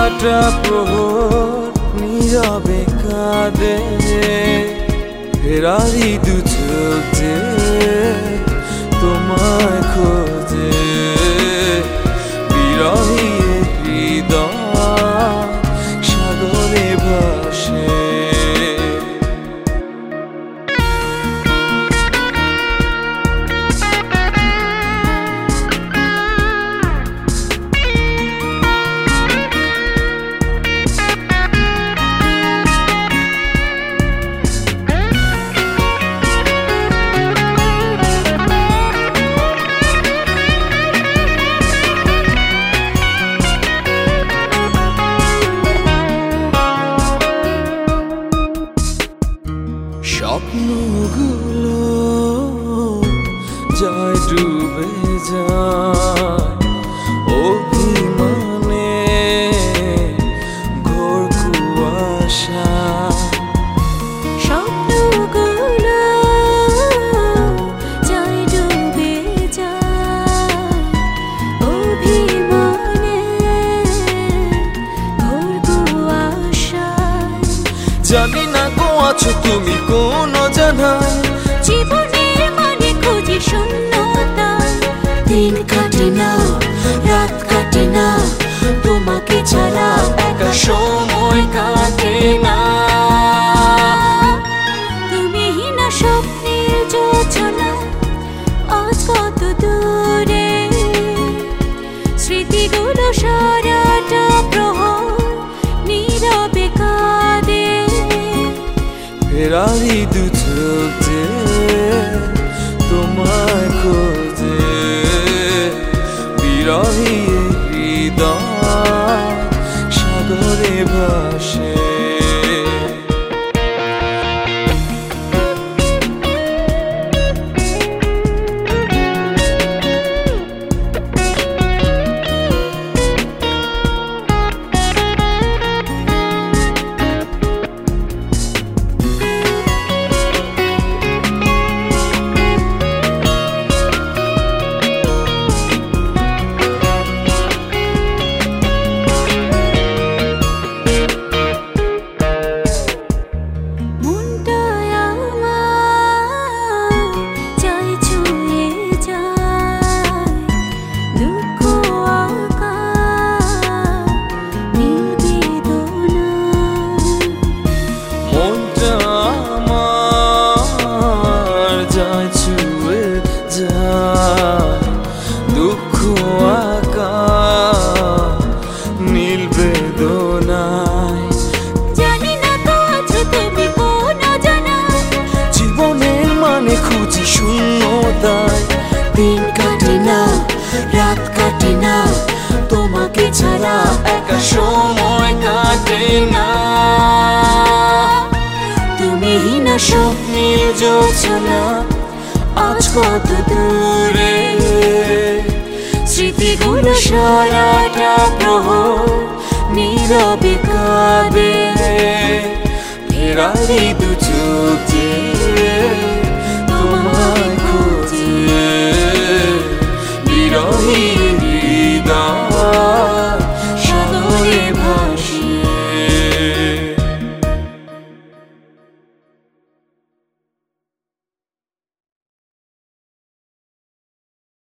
সারাটা প্রহর নীরবে কাঁদে ফেরারি দু চোখ যে তোমায় খোঁজে বিরহী হৃদয় সাগরে ভাসে স্বপ্নগুলো যায় ডুবে যায় অভিমানে ঘোর কুয়াশা স্বপ্নগুলো যায় ডুবে যায় অভিমানে ঘোর কুয়াশা জানি না গো আছো তুমি কোন জানাই জীবনের মানে খুঁজি শূন্যতায় দিন কাটে না রাত কাটে না তোমাকে ছাড়া একা সময় কাটে না তুমি না স্বপ্নের যোজনা আজ কত দূরে স্মৃতিগুলো সারাটা প্রহর নীরবে কাঁদে ফেরারি দু চোখ যে তোমায় খোঁজে বিরহী হৃদয় সাগরে ভাসে দুঃখ আকা নীল বেদনায় জানি না তো আছো তুমি কোন জানা জীবনের মানে খুঁজি শূন্যতায় দিন কাটে না রাত কাটে না তোমাকে ছাড়া একা সময় কাটে না তুমি না স্বপ্নের যোজনা আজ কত দূরে স্মৃতিগুলো সারা